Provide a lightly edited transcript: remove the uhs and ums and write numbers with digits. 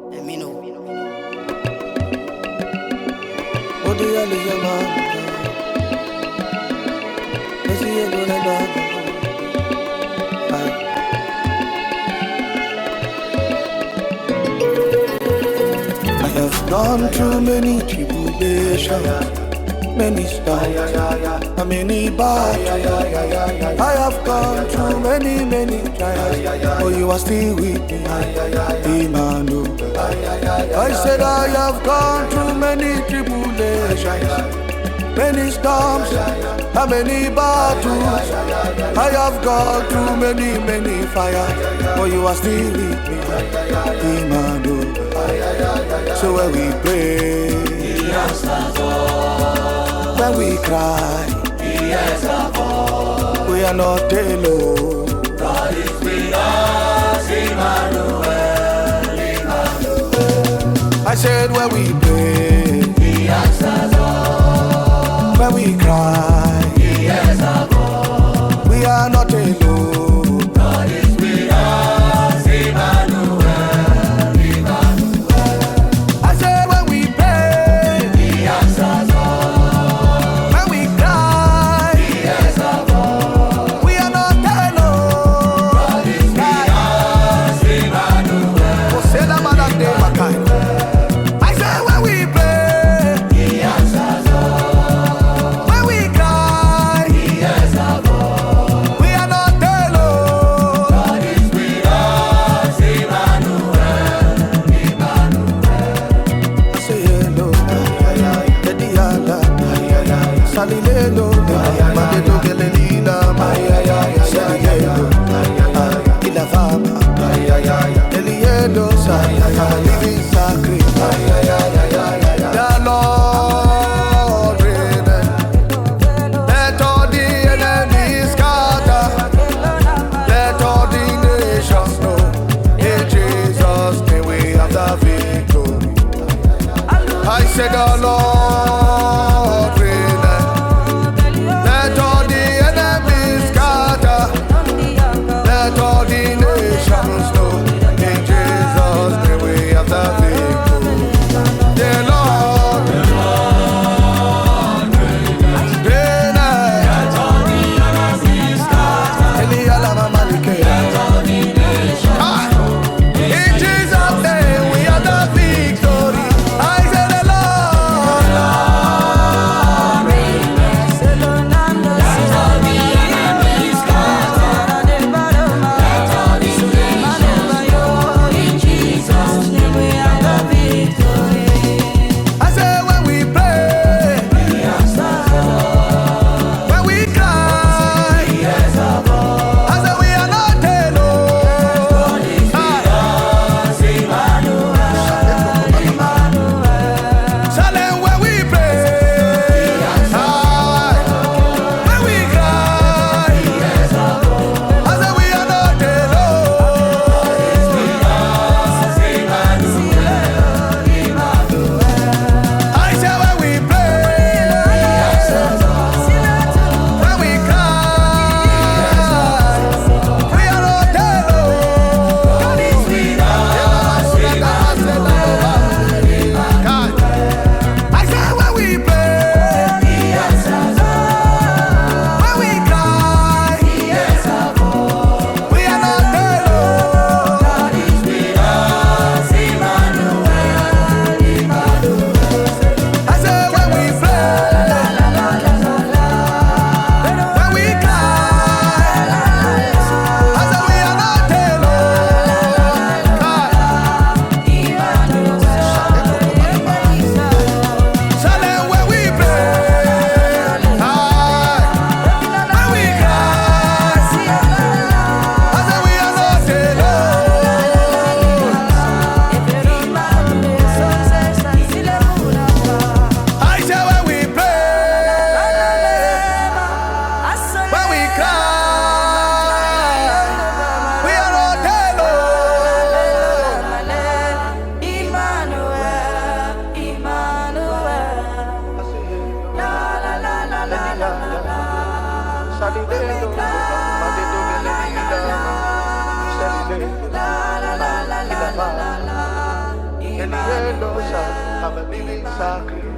Let me know. What do you leave your man? Let's see you go like that. I have gone through many tribulations, many storms, and many battles. I have gone through many trials, but you are still with me, Emmanuel. I said I have gone through many tribulations, many storms, and many battles. I have gone through many fires, but you are still with me, Emmanuel. So when we pray, He answers all. when we cry, He hears our voice. we are not alone. God is with us, Emmanuel, Emmanuel. I said when we pray, He answers all. when we cry, He hears our voice. we are not alone. God is with us, Emmanuel, Emmanuel. I said when we pray, He answers all. when we cry, He hears our voice. we are not alone. God is with us, Emmanuel. Oh, say that man that day, my kind. I said when we pray, He answers all. when we cry, He hears our voice. we are not alone. God is with us, Emmanuel, Emmanuel. I say hello, Eddie Yada, Salilelo, Madedo Gelelina, say hello, Ila Fama, Eliedo, Living Sacrifice. The Lord reigneth. Let all the enemies scatter. Let all the nations know. In Jesus' name we have the victory. I said the Lord reigneth. Let all the enemies scatter. Let all the nations know. In Jesus' name we have the victory. The Lord reigneth. Let all the enemies scatter. Elialama Malike. Let all the nations know. In Jesus' name we have the victory. I said the Lord In the end, no, sir, I'm a living sacrifice.